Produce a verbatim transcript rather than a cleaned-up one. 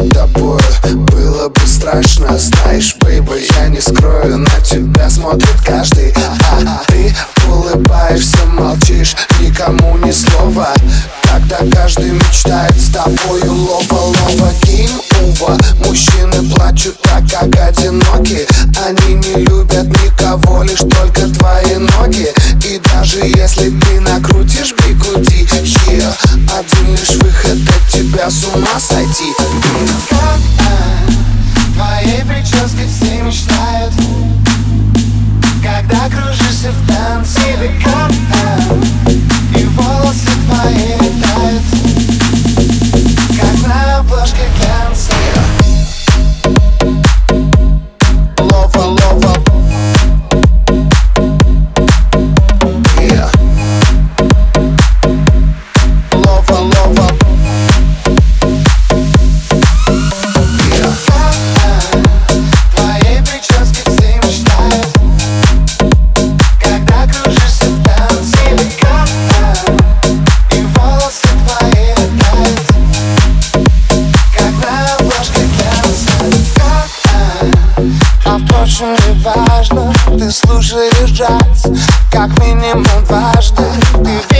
перед тобой было бы страшно. Знаешь, бейба, я не скрою, на тебя смотрит каждый. А ты улыбаешься, молчишь, никому ни слова. Когда каждый мечтает с тобою лова-лова. Гейм-овер. Мужчины плачут так, как одиноки. Они не любят никого, лишь только твои ноги. И даже если ты накрутишь бигуди, yeah, один лишь выход от тебя с ума сойти. Как а, твоей прической все мечтают, когда кружишься в танце. Как а, и волосы твои летают, как на обложке глянца. Лова-лова. Yeah. Лова-лова. Yeah. Как а, твоей прической все мечтают, когда кружишься в танце. Как а, и волосы твои летают, как на обложке глянца. Как а, а впрочем не важно, ты слушаешь джаз как минимум дважды. Ты